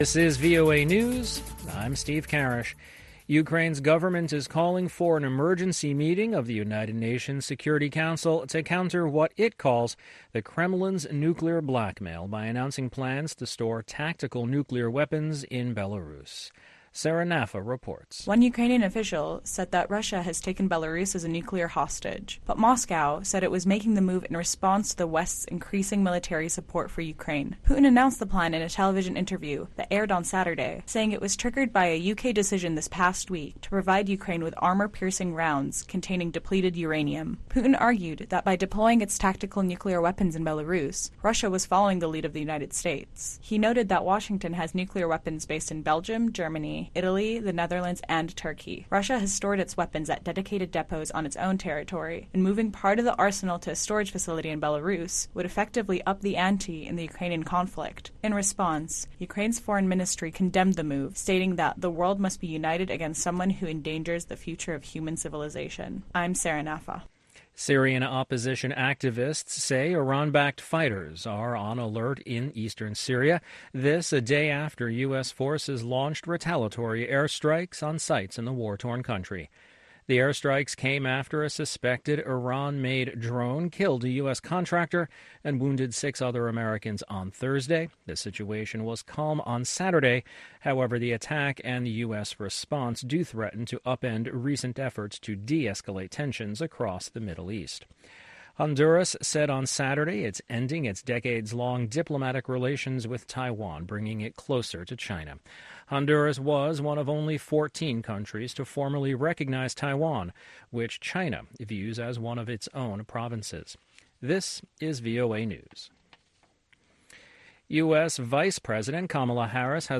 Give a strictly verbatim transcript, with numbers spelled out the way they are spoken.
This is V O A News. I'm Steve Karish. Ukraine's government is calling for an emergency meeting of the United Nations Security Council to counter what it calls the Kremlin's nuclear blackmail by announcing plans to store tactical nuclear weapons in Belarus. Sarah Naffa reports. One Ukrainian official said that Russia has taken Belarus as a nuclear hostage, but Moscow said it was making the move in response to the West's increasing military support for Ukraine. Putin announced the plan in a television interview that aired on Saturday, saying it was triggered by a U K decision this past week to provide Ukraine with armor-piercing rounds containing depleted uranium. Putin argued that by deploying its tactical nuclear weapons in Belarus, Russia was following the lead of the United States. He noted that Washington has nuclear weapons based in Belgium, Germany, Italy, the Netherlands, and Turkey. Russia has stored its weapons at dedicated depots on its own territory, and moving part of the arsenal to a storage facility in Belarus would effectively up the ante in the Ukrainian conflict. In response, Ukraine's foreign ministry condemned the move, stating that the world must be united against someone who endangers the future of human civilization. I'm Sarah Naffa. Syrian opposition activists say Iran-backed fighters are on alert in eastern Syria. This a day after U S forces launched retaliatory airstrikes on sites in the war-torn country. The airstrikes came after a suspected Iran-made drone killed a U S contractor and wounded six other Americans on Thursday. The situation was calm on Saturday. However, the attack and the U S response do threaten to upend recent efforts to de-escalate tensions across the Middle East. Honduras said on Saturday it's ending its decades-long diplomatic relations with Taiwan, bringing it closer to China. Honduras was one of only fourteen countries to formally recognize Taiwan, which China views as one of its own provinces. This is V O A News. U S. Vice President Kamala Harris has